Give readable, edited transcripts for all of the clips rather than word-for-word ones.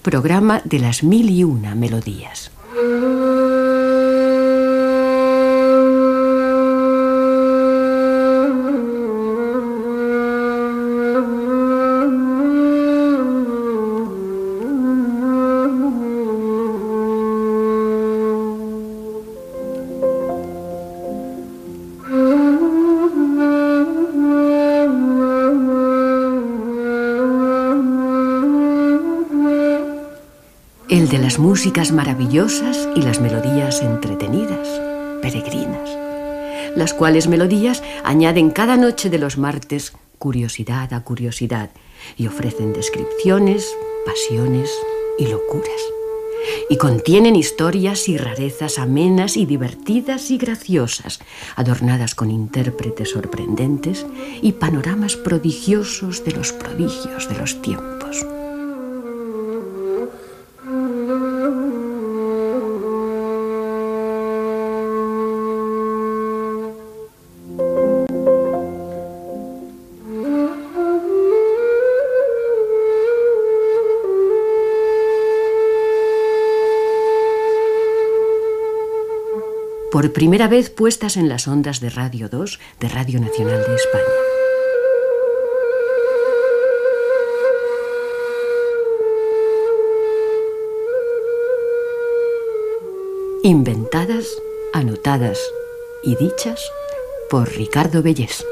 programa de las 1001 melodías. El de las músicas maravillosas y las melodías entretenidas, peregrinas, las cuales melodías añaden cada noche de los martes curiosidad a curiosidad y ofrecen descripciones, pasiones y locuras, y contienen historias y rarezas amenas y divertidas y graciosas, adornadas con intérpretes sorprendentes y panoramas prodigiosos de los prodigios de los tiempos. Por primera vez puestas en las ondas de Radio 2 de Radio Nacional de España. Inventadas, anotadas y dichas por Ricardo Bellés.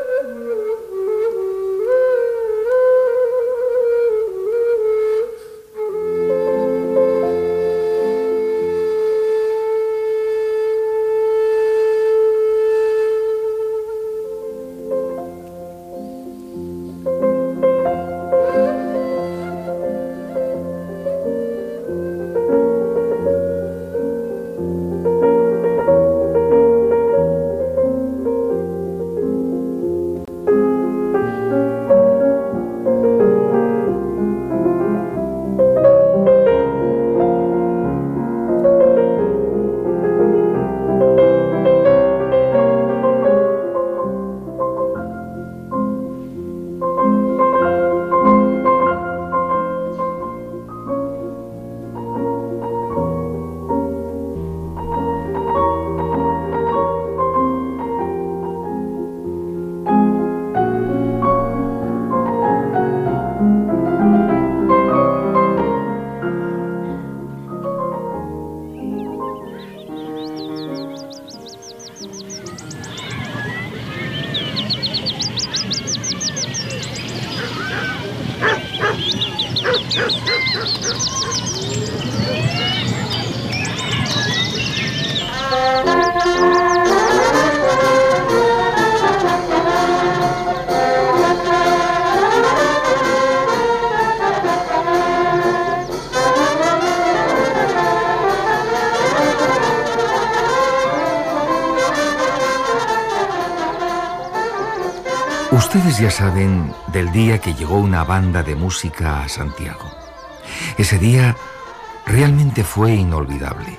Ustedes ya saben del día que llegó una banda de música a Santiago. Ese día realmente fue inolvidable.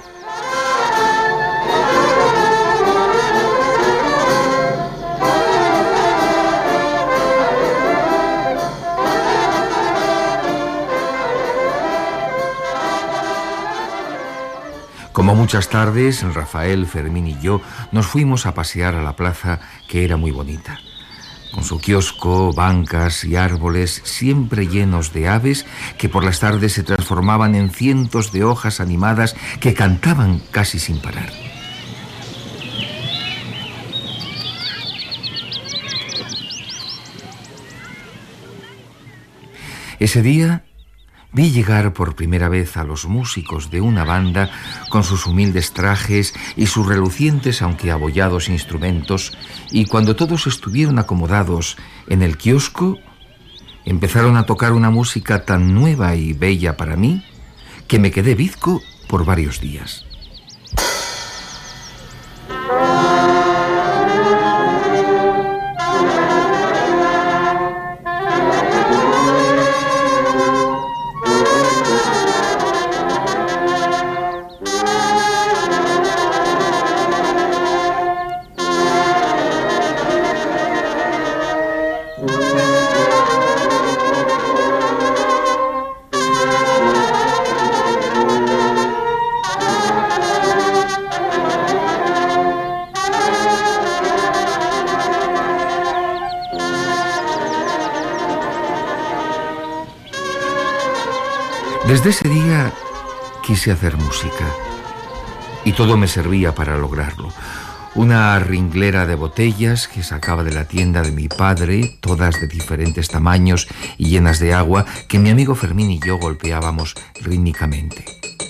Como muchas tardes, Rafael, Fermín y yo nos fuimos a pasear a la plaza, que era muy bonita, con su kiosco, bancas y árboles siempre llenos de aves que por las tardes se transformaban en cientos de hojas animadas que cantaban casi sin parar. Ese día vi llegar por primera vez a los músicos de una banda con sus humildes trajes y sus relucientes aunque abollados instrumentos, y cuando todos estuvieron acomodados en el kiosco, empezaron a tocar una música tan nueva y bella para mí que me quedé bizco por varios días. Desde ese día quise hacer música y todo me servía para lograrlo. Una ringlera de botellas que sacaba de la tienda de mi padre, todas de diferentes tamaños y llenas de agua, que mi amigo Fermín y yo golpeábamos rítmicamente.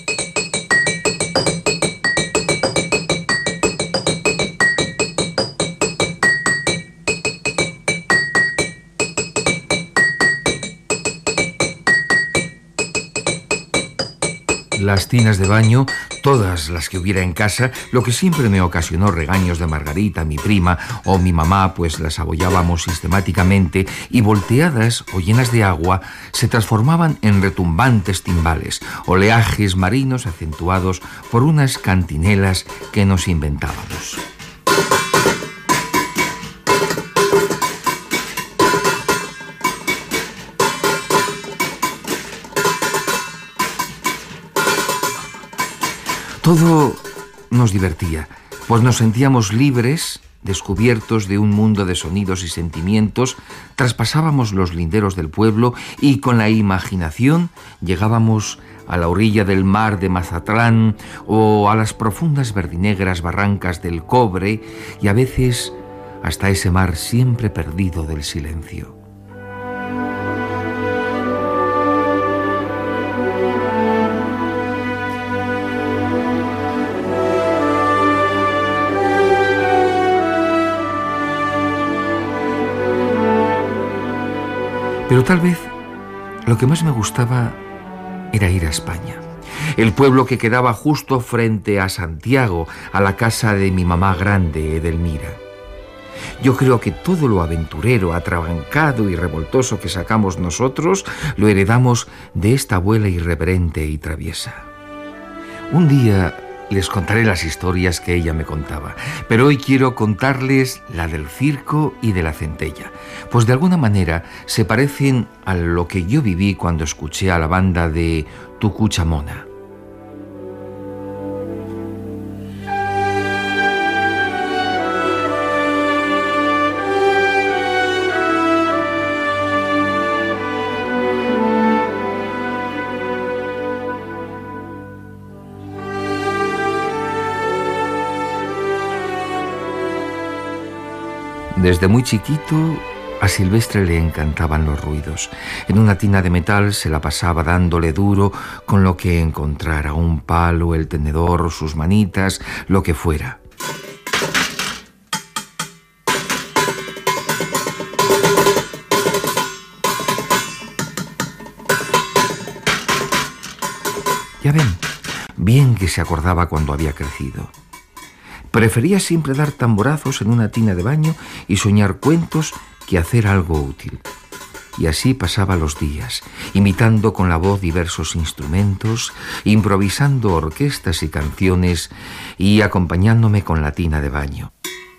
Las tinas de baño, todas las que hubiera en casa, lo que siempre me ocasionó regaños de Margarita, mi prima, o mi mamá, pues las abollábamos sistemáticamente y volteadas o llenas de agua se transformaban en retumbantes timbales, oleajes marinos acentuados por unas cantinelas que nos inventábamos. Todo nos divertía, pues nos sentíamos libres, descubiertos de un mundo de sonidos y sentimientos, traspasábamos los linderos del pueblo y con la imaginación llegábamos a la orilla del mar de Mazatlán o a las profundas verdinegras barrancas del Cobre y a veces hasta ese mar siempre perdido del silencio. Pero tal vez lo que más me gustaba era ir a España. El pueblo que quedaba justo frente a Santiago, a la casa de mi mamá grande, Edelmira. Yo creo que todo lo aventurero, atrabancado y revoltoso que sacamos nosotros, lo heredamos de esta abuela irreverente y traviesa. Un día les contaré las historias que ella me contaba, pero hoy quiero contarles la del circo y de la centella, pues de alguna manera se parecen a lo que yo viví cuando escuché a la banda de Tucuchamona. Desde muy chiquito, a Silvestre le encantaban los ruidos. En una tina de metal se la pasaba dándole duro con lo que encontrara, un palo, el tenedor, sus manitas, lo que fuera. Ya ven, bien que se acordaba cuando había crecido. Prefería siempre dar tamborazos en una tina de baño y soñar cuentos que hacer algo útil. Y así pasaba los días, imitando con la voz diversos instrumentos, improvisando orquestas y canciones y acompañándome con la tina de baño.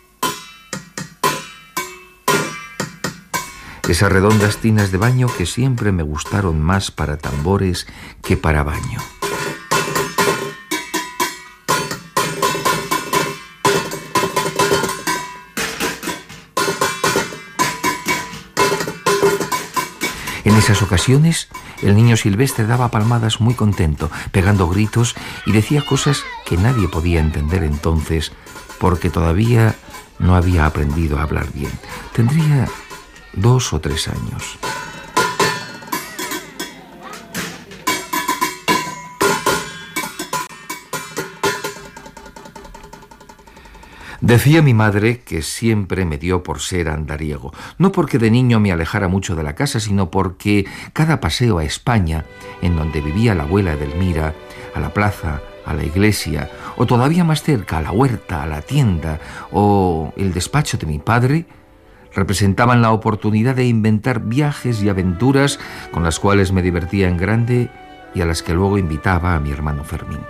Esas redondas tinas de baño que siempre me gustaron más para tambores que para baño. En esas ocasiones, el niño Silvestre daba palmadas muy contento, pegando gritos y decía cosas que nadie podía entender entonces, porque todavía no había aprendido a hablar bien. Tendría 2 o 3 años. Decía mi madre que siempre me dio por ser andariego, no porque de niño me alejara mucho de la casa, sino porque cada paseo a España, en donde vivía la abuela Edelmira, a la plaza, a la iglesia, o todavía más cerca, a la huerta, a la tienda, o el despacho de mi padre, representaban la oportunidad de inventar viajes y aventuras con las cuales me divertía en grande y a las que luego invitaba a mi hermano Fermín.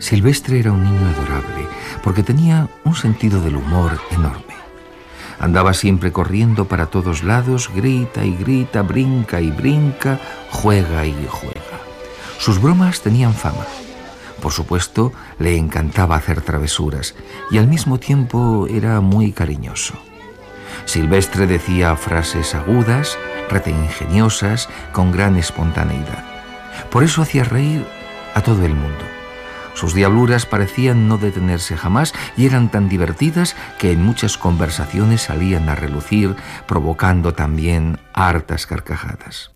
Silvestre era un niño adorable, porque tenía un sentido del humor enorme. Andaba siempre corriendo para todos lados, grita y grita, brinca y brinca, juega y juega. Sus bromas tenían fama. Por supuesto, le encantaba hacer travesuras y al mismo tiempo era muy cariñoso. Silvestre decía frases agudas, reteingeniosas, con gran espontaneidad. Por eso hacía reír a todo el mundo. Sus diabluras parecían no detenerse jamás y eran tan divertidas que en muchas conversaciones salían a relucir, provocando también hartas carcajadas.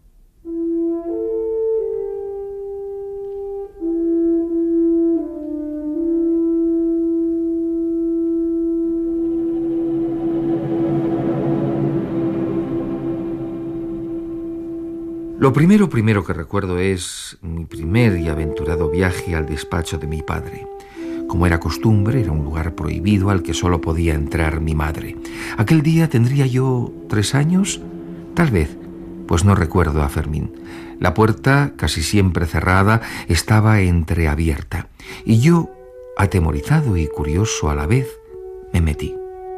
Lo primero que recuerdo es mi primer y aventurado viaje al despacho de mi padre. Como era costumbre, era un lugar prohibido al que solo podía entrar mi madre. Aquel día tendría yo 3 años, tal vez, pues no recuerdo a Fermín. La puerta, casi siempre cerrada, estaba entreabierta, y yo, atemorizado y curioso a la vez, me metí.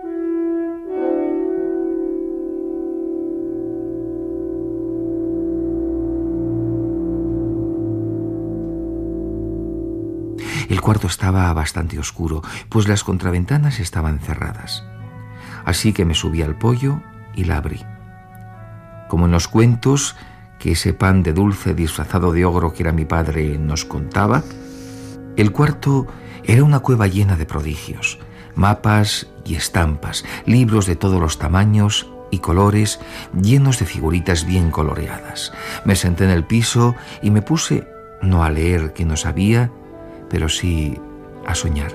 El cuarto estaba bastante oscuro, pues las contraventanas estaban cerradas. Así que me subí al poyo y la abrí. Como en los cuentos que ese pan de dulce disfrazado de ogro que era mi padre nos contaba, el cuarto era una cueva llena de prodigios, mapas y estampas, libros de todos los tamaños y colores, llenos de figuritas bien coloreadas. Me senté en el piso y me puse, no a leer que no sabía, pero sí a soñar.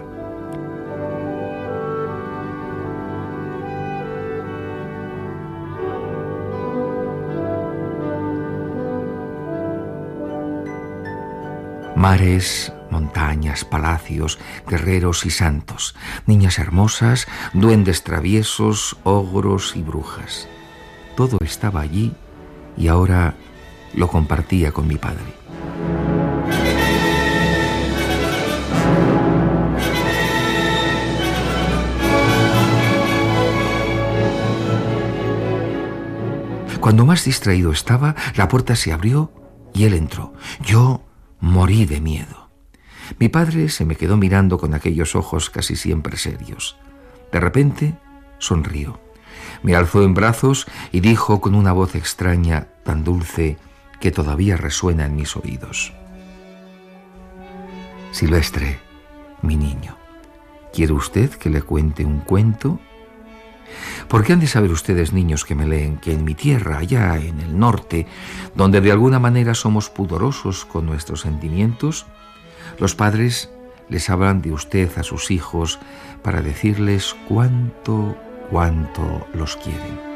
Mares, montañas, palacios, guerreros y santos, niñas hermosas, duendes traviesos, ogros y brujas. Todo estaba allí y ahora lo compartía con mi padre. Cuando más distraído estaba, la puerta se abrió y él entró. Yo morí de miedo. Mi padre se me quedó mirando con aquellos ojos casi siempre serios. De repente, sonrió. Me alzó en brazos y dijo con una voz extraña, tan dulce, que todavía resuena en mis oídos: Silvestre, mi niño, ¿quiere usted que le cuente un cuento? Porque han de saber ustedes, niños que me leen, que en mi tierra, allá en el norte, donde de alguna manera somos pudorosos con nuestros sentimientos, los padres les hablan de usted a sus hijos para decirles cuánto los quieren.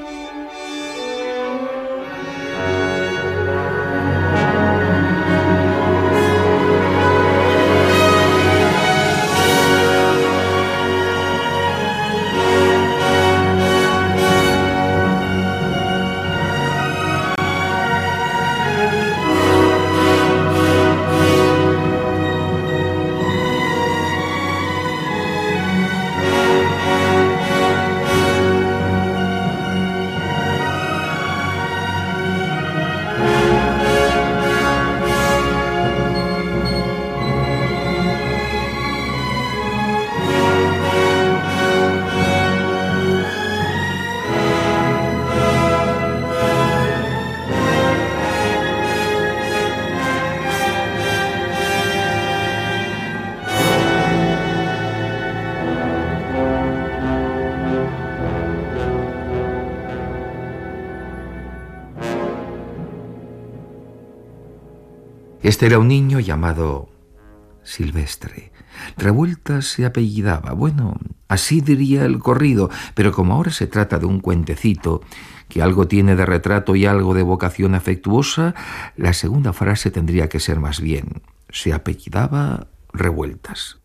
Este era un niño llamado Silvestre. Revueltas se apellidaba. Bueno, así diría el corrido, pero como ahora se trata de un cuentecito que algo tiene de retrato y algo de vocación afectuosa, la segunda frase tendría que ser más bien: se apellidaba Revueltas.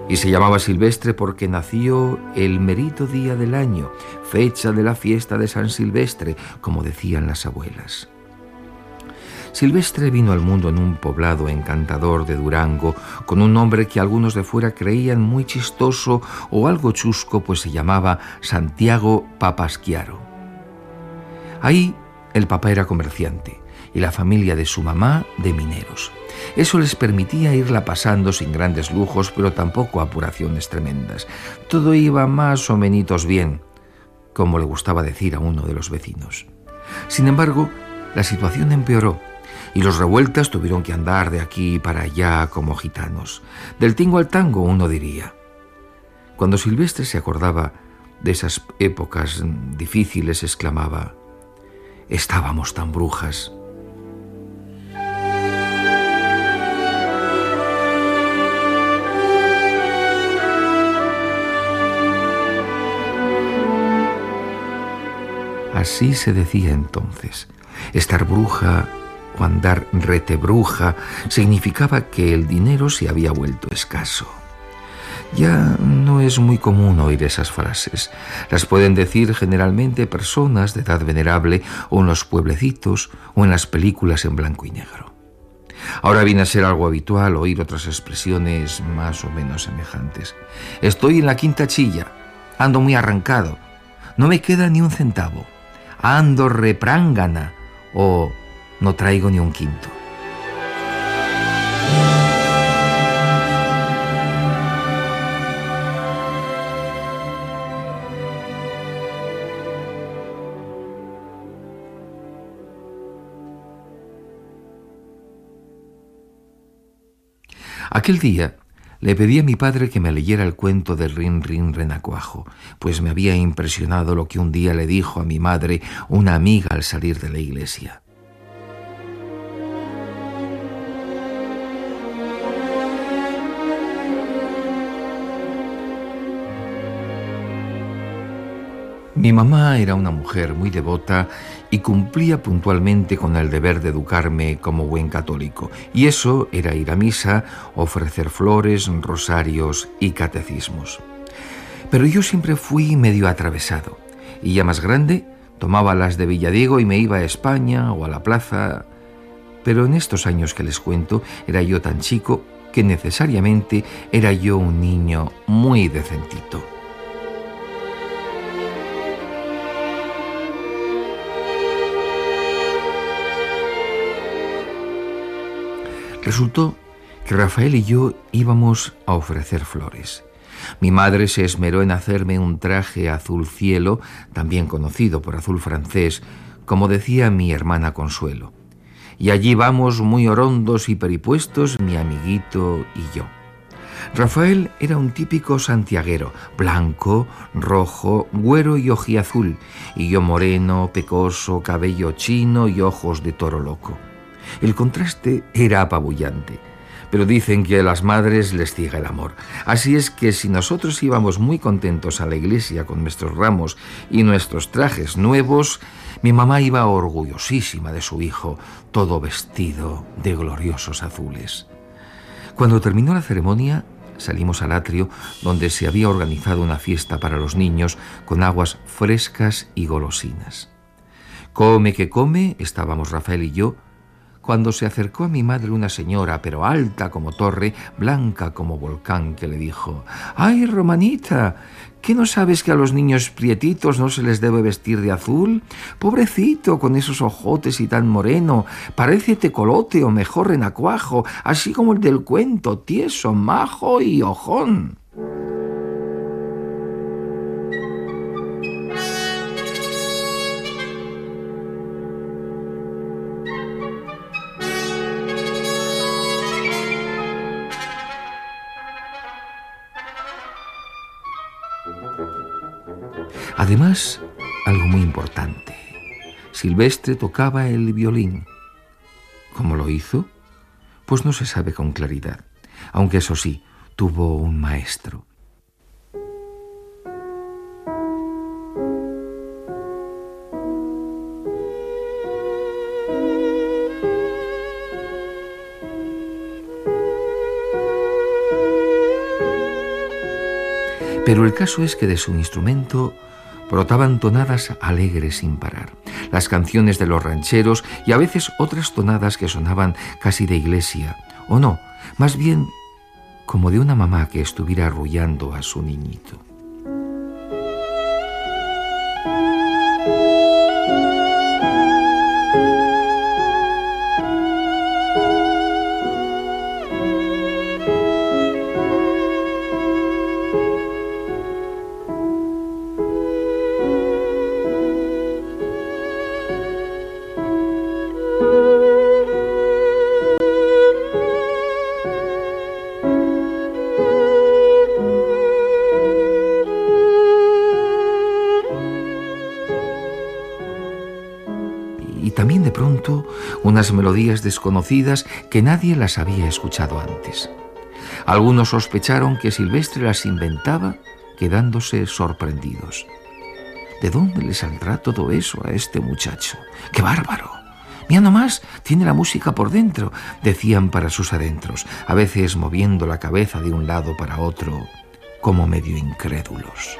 Y se llamaba Silvestre porque nació el merito día del año, fecha de la fiesta de San Silvestre, como decían las abuelas. Silvestre vino al mundo en un poblado encantador de Durango, con un nombre que algunos de fuera creían muy chistoso o algo chusco, pues se llamaba Santiago Papasquiaro. Ahí el papá era comerciante y la familia de su mamá de mineros. Eso les permitía irla pasando sin grandes lujos, pero tampoco apuraciones tremendas. Todo iba más o menos bien, como le gustaba decir a uno de los vecinos. Sin embargo, la situación empeoró y los revueltas tuvieron que andar de aquí para allá como gitanos. Del tingo al tango, uno diría. Cuando Silvestre se acordaba de esas épocas difíciles, exclamaba: «Estábamos tan brujas». Así se decía entonces. Estar bruja o andar retebruja significaba que el dinero se había vuelto escaso. Ya no es muy común oír esas frases. Las pueden decir generalmente personas de edad venerable o en los pueblecitos o en las películas en blanco y negro. Ahora viene a ser algo habitual oír otras expresiones más o menos semejantes. Estoy en la quinta chilla, ando muy arrancado, no me queda ni un centavo. Ando reprángana o no traigo ni un quinto. Aquel día le pedí a mi padre que me leyera el cuento de Rin Rin Renacuajo, pues me había impresionado lo que un día le dijo a mi madre una amiga al salir de la iglesia. Mi mamá era una mujer muy devota y cumplía puntualmente con el deber de educarme como buen católico. Y eso era ir a misa, ofrecer flores, rosarios y catecismos. Pero yo siempre fui medio atravesado. Y ya más grande, tomaba las de Villadiego y me iba a España o a la plaza. Pero en estos años que les cuento, era yo tan chico que necesariamente era yo un niño muy decentito. Resultó que Rafael y yo íbamos a ofrecer flores. Mi madre se esmeró en hacerme un traje azul cielo, también conocido por azul francés, como decía mi hermana Consuelo. Y allí vamos muy orondos y peripuestos mi amiguito y yo. Rafael era un típico santiaguero, blanco, rojo, güero y ojiazul, y yo moreno, pecoso, cabello chino y ojos de toro loco. El contraste era apabullante, pero dicen que a las madres les ciega el amor. Así es que si nosotros íbamos muy contentos a la iglesia con nuestros ramos y nuestros trajes nuevos, mi mamá iba orgullosísima de su hijo, todo vestido de gloriosos azules. Cuando terminó la ceremonia, salimos al atrio donde se había organizado una fiesta para los niños con aguas frescas y golosinas. Come que come, estábamos Rafael y yo, cuando se acercó a mi madre una señora, pero alta como torre, blanca como volcán, que le dijo: «¡Ay, Romanita! ¿Qué no sabes que a los niños prietitos no se les debe vestir de azul? Pobrecito, con esos ojotes y tan moreno, parece tecolote o mejor renacuajo, así como el del cuento, tieso, majo y ojón». Además, algo muy importante. Silvestre tocaba el violín. ¿Cómo lo hizo? Pues no se sabe con claridad, aunque eso sí, tuvo un maestro. Pero el caso es que de su instrumento brotaban tonadas alegres sin parar, las canciones de los rancheros y a veces otras tonadas que sonaban casi de iglesia, o no, más bien como de una mamá que estuviera arrullando a su niñito. Y también de pronto unas melodías desconocidas que nadie las había escuchado antes. Algunos sospecharon que Silvestre las inventaba, quedándose sorprendidos. ¿De dónde le saldrá todo eso a este muchacho? ¡Qué bárbaro! Mira nomás, tiene la música por dentro, decían para sus adentros, a veces moviendo la cabeza de un lado para otro, como medio incrédulos.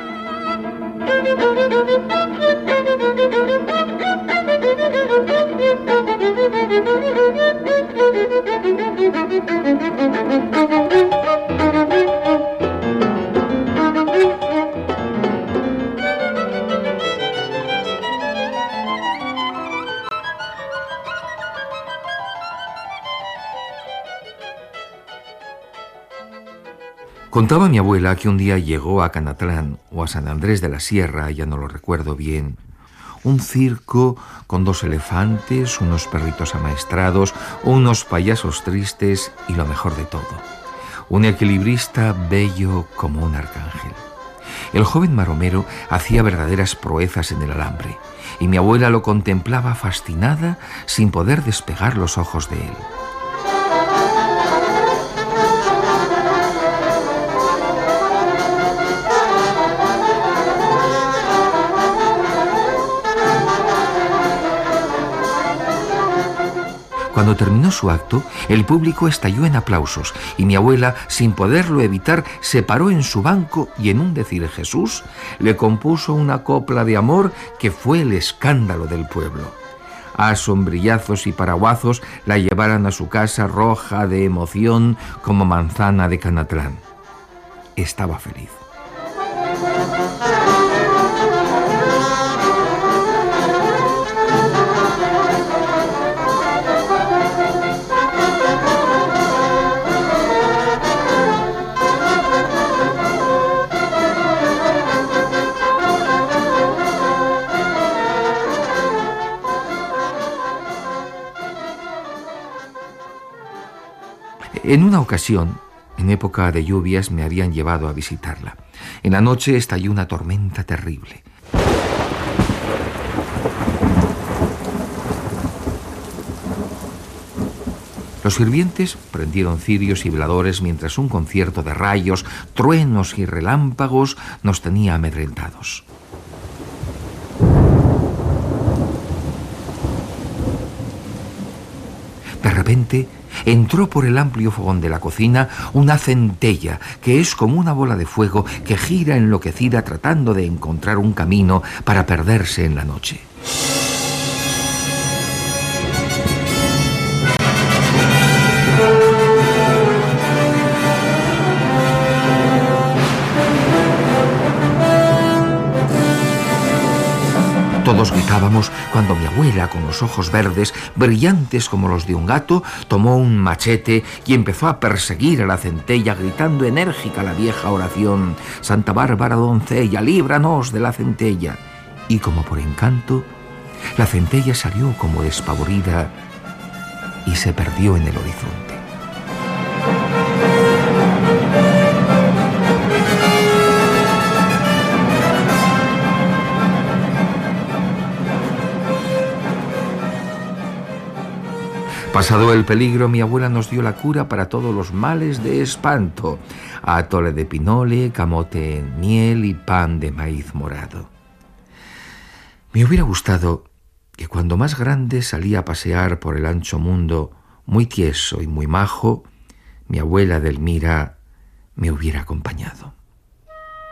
Contaba mi abuela que un día llegó a Canatlán o a San Andrés de la Sierra, ya no lo recuerdo bien, un circo con 2 elefantes, unos perritos amaestrados, unos payasos tristes y lo mejor de todo, un equilibrista bello como un arcángel. El joven maromero hacía verdaderas proezas en el alambre y mi abuela lo contemplaba fascinada sin poder despegar los ojos de él. Cuando terminó su acto, el público estalló en aplausos y mi abuela, sin poderlo evitar, se paró en su banco y en un decir Jesús, le compuso una copla de amor que fue el escándalo del pueblo. A sombrillazos y paraguazos la llevaron a su casa roja de emoción como manzana de Canatlán. Estaba feliz. En una ocasión, en época de lluvias, me habían llevado a visitarla. En la noche estalló una tormenta terrible. Los sirvientes prendieron cirios y veladores mientras un concierto de rayos, truenos y relámpagos nos tenía amedrentados. De repente entró por el amplio fogón de la cocina una centella, que es como una bola de fuego que gira enloquecida tratando de encontrar un camino para perderse en la noche. Todos gritábamos cuando mi abuela, con los ojos verdes, brillantes como los de un gato, tomó un machete y empezó a perseguir a la centella, gritando enérgica la vieja oración: «Santa Bárbara doncella, líbranos de la centella». Y como por encanto, la centella salió como despavorida y se perdió en el horizonte. Pasado el peligro, mi abuela nos dio la cura para todos los males de espanto: atole de pinole, camote en miel y pan de maíz morado. Me hubiera gustado que cuando más grande salía a pasear por el ancho mundo, muy tieso y muy majo, mi abuela Edelmira me hubiera acompañado.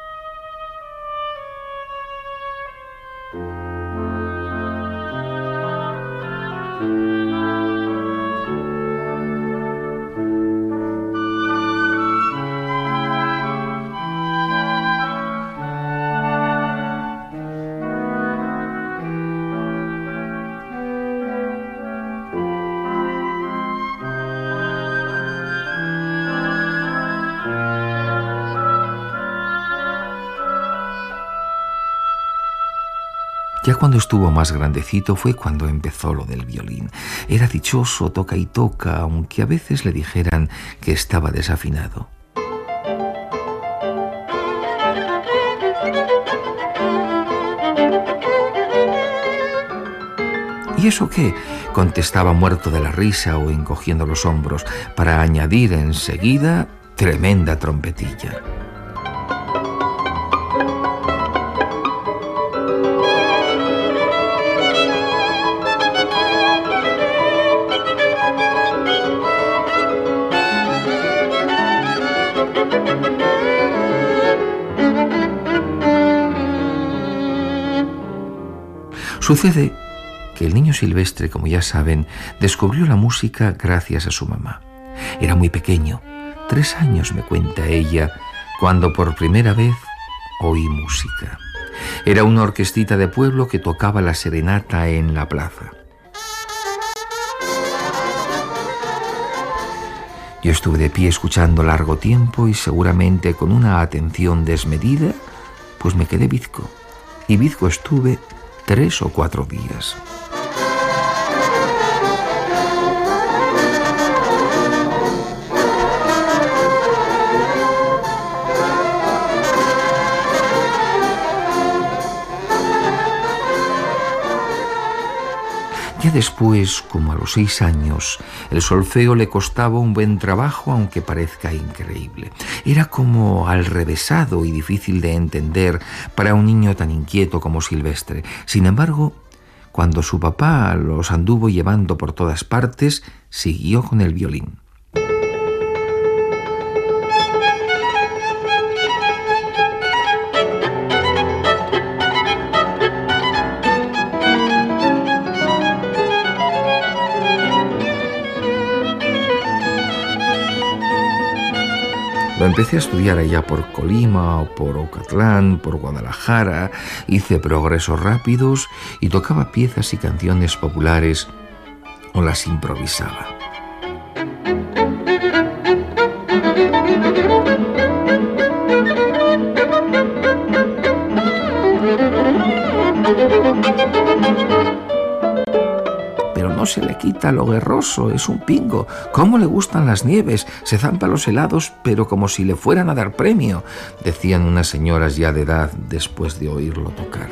Ya cuando estuvo más grandecito fue cuando empezó lo del violín. Era dichoso, toca y toca, aunque a veces le dijeran que estaba desafinado. ¿Y eso qué?, contestaba muerto de la risa o encogiendo los hombros, para añadir enseguida tremenda trompetilla. Sucede que el niño Silvestre, como ya saben, descubrió la música gracias a su mamá. Era muy pequeño, 3 años, me cuenta ella, cuando por primera vez oí música. Era una orquestita de pueblo que tocaba la serenata en la plaza. Yo estuve de pie escuchando largo tiempo y seguramente con una atención desmedida, pues me quedé bizco. Y bizco estuve 3 o 4 días. Ya después, como a los 6 años, el solfeo le costaba un buen trabajo, aunque parezca increíble. Era como alrevesado y difícil de entender para un niño tan inquieto como Silvestre. Sin embargo, cuando su papá los anduvo llevando por todas partes, siguió con el violín. Lo empecé a estudiar allá por Colima, o por Ocatlán, por Guadalajara. Hice progresos rápidos y tocaba piezas y canciones populares o las improvisaba. No se le quita lo guerroso, es un pingo. ¿Cómo le gustan las nieves? Se zampa los helados, pero como si le fueran a dar premio, decían unas señoras ya de edad después de oírlo tocar.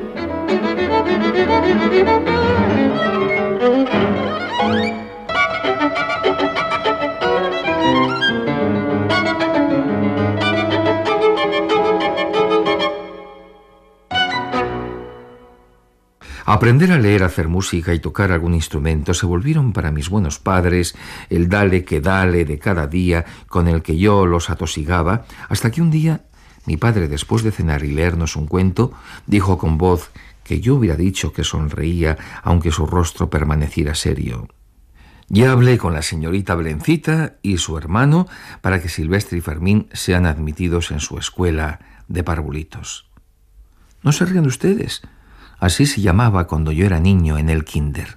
Aprender a leer, hacer música y tocar algún instrumento se volvieron para mis buenos padres el dale que dale de cada día con el que yo los atosigaba, hasta que un día mi padre, después de cenar y leernos un cuento, dijo con voz que yo hubiera dicho que sonreía, aunque su rostro permaneciera serio: ya hablé con la señorita Belencita y su hermano para que Silvestre y Fermín sean admitidos en su escuela de parvulitos. No se rían ustedes. Así se llamaba cuando yo era niño en el kinder.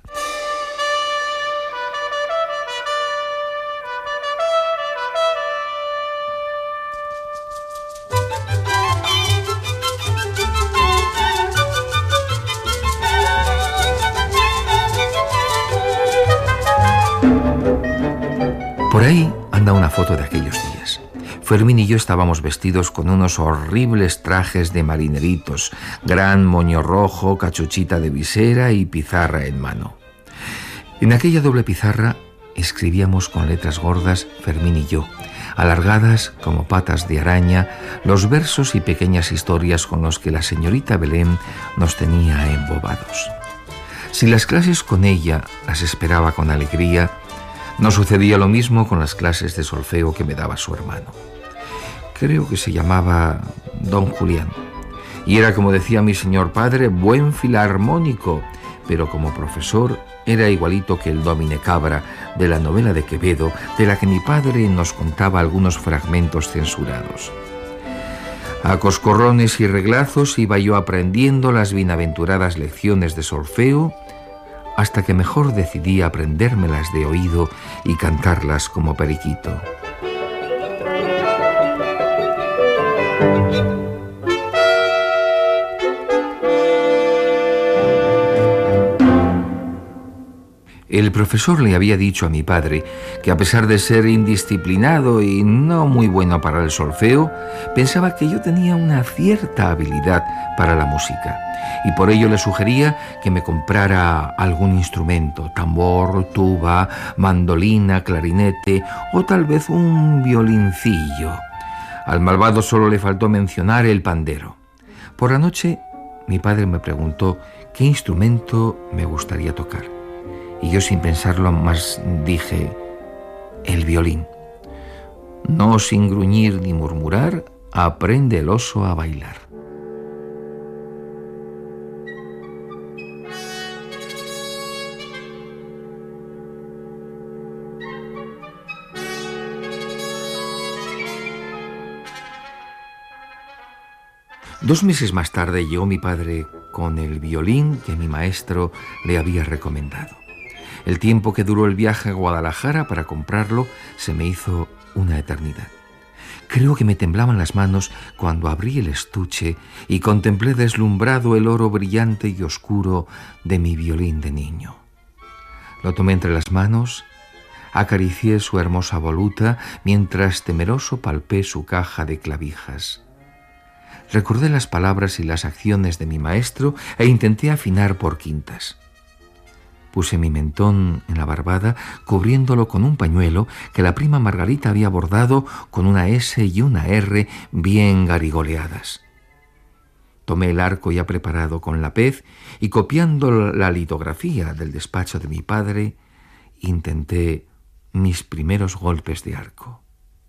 Por ahí anda una foto de aquellos días. Fermín y yo estábamos vestidos con unos horribles trajes de marineritos, gran moño rojo, cachuchita de visera y pizarra en mano. En aquella doble pizarra escribíamos con letras gordas, Fermín y yo, alargadas como patas de araña, los versos y pequeñas historias con los que la señorita Belén nos tenía embobados. Si las clases con ella las esperaba con alegría, no sucedía lo mismo con las clases de solfeo que me daba su hermano. Creo que se llamaba Don Julián. Y era, como decía mi señor padre, buen filarmónico, pero como profesor era igualito que el Dómine Cabra de la novela de Quevedo, de la que mi padre nos contaba algunos fragmentos censurados. A coscorrones y reglazos iba yo aprendiendo las bienaventuradas lecciones de solfeo, hasta que mejor decidí aprendérmelas de oído y cantarlas como periquito. El profesor le había dicho a mi padre que, a pesar de ser indisciplinado y no muy bueno para el solfeo, pensaba que yo tenía una cierta habilidad para la música, y por ello le sugería que me comprara algún instrumento: tambor, tuba, mandolina, clarinete o tal vez un violincillo. Al malvado solo le faltó mencionar el pandero. Por la noche, mi padre me preguntó qué instrumento me gustaría tocar. Y yo, sin pensarlo más, dije: el violín. No sin gruñir ni murmurar, aprende el oso a bailar. Dos meses más tarde llegó mi padre con el violín que mi maestro le había recomendado. El tiempo que duró el viaje a Guadalajara para comprarlo se me hizo una eternidad. Creo que me temblaban las manos cuando abrí el estuche y contemplé deslumbrado el oro brillante y oscuro de mi violín de niño. Lo tomé entre las manos, acaricié su hermosa voluta mientras temeroso palpé su caja de clavijas. Recordé las palabras y las acciones de mi maestro e intenté afinar por quintas. Puse mi mentón en la barbada, cubriéndolo con un pañuelo que la prima Margarita había bordado con una S y una R bien garigoleadas. Tomé el arco ya preparado con la pez y, copiando la litografía del despacho de mi padre, intenté mis primeros golpes de arco.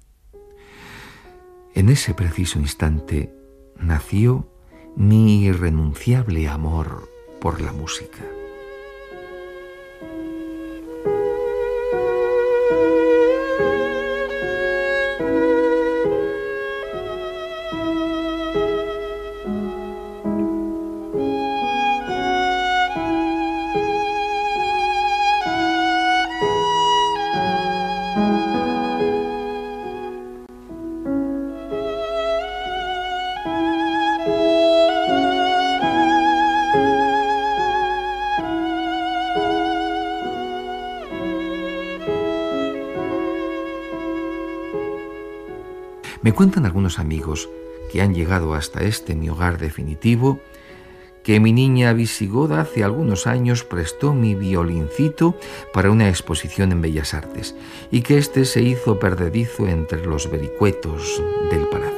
En ese preciso instante nació mi irrenunciable amor por la música. Me cuentan algunos amigos que han llegado hasta mi hogar definitivo, que mi niña visigoda hace algunos años prestó mi violincito para una exposición en Bellas Artes y que se hizo perdedizo entre los vericuetos del palacio.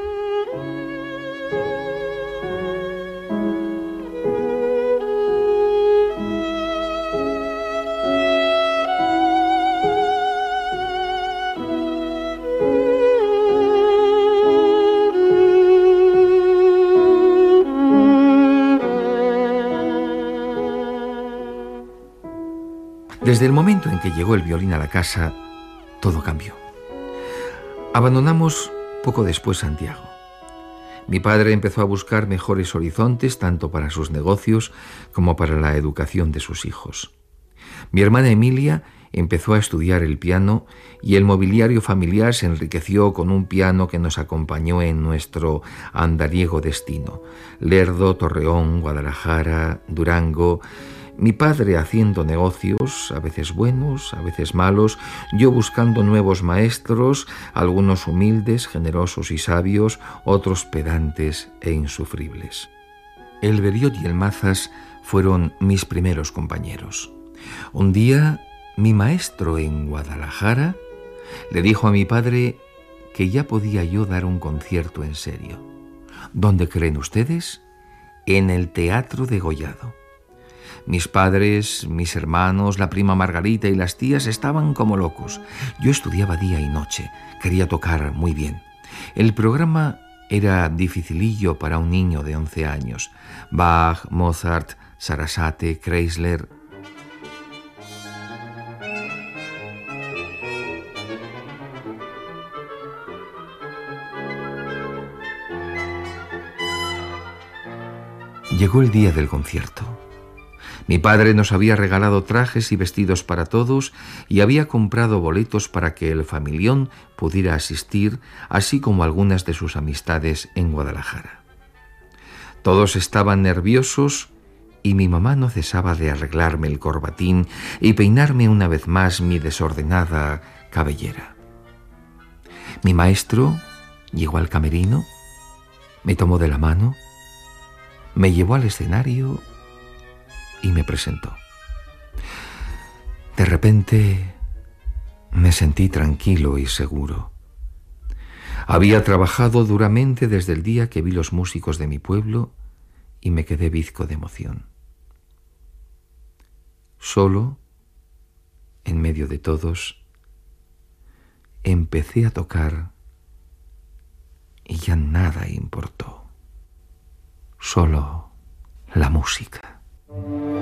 Desde el momento en que llegó el violín a la casa, todo cambió. Abandonamos poco después Santiago. Mi padre empezó a buscar mejores horizontes tanto para sus negocios como para la educación de sus hijos. Mi hermana Emilia empezó a estudiar el piano y el mobiliario familiar se enriqueció con un piano que nos acompañó en nuestro andariego destino: Lerdo, Torreón, Guadalajara, Durango. Mi padre haciendo negocios, a veces buenos, a veces malos, yo buscando nuevos maestros, algunos humildes, generosos y sabios, otros pedantes e insufribles. El Beriot y el Mazas fueron mis primeros compañeros. Un día, mi maestro en Guadalajara le dijo a mi padre que ya podía yo dar un concierto en serio. ¿Dónde creen ustedes? En el Teatro Degollado. Mis padres, mis hermanos, la prima Margarita y las tías estaban como locos. Yo estudiaba día y noche, quería tocar muy bien. El programa era dificilillo para un niño de 11 años. Bach, Mozart, Sarasate, Kreisler. Llegó el día del concierto. Mi padre nos había regalado trajes y vestidos para todos y había comprado boletos para que el familión pudiera asistir, así como algunas de sus amistades en Guadalajara. Todos estaban nerviosos y mi mamá no cesaba de arreglarme el corbatín y peinarme una vez más mi desordenada cabellera. Mi maestro llegó al camerino, me tomó de la mano, me llevó al escenario y me presentó. De repente me sentí tranquilo y seguro. Había trabajado duramente desde el día que vi los músicos de mi pueblo y me quedé bizco de emoción. Solo, en medio de todos, empecé a tocar y ya nada importó. Solo la música.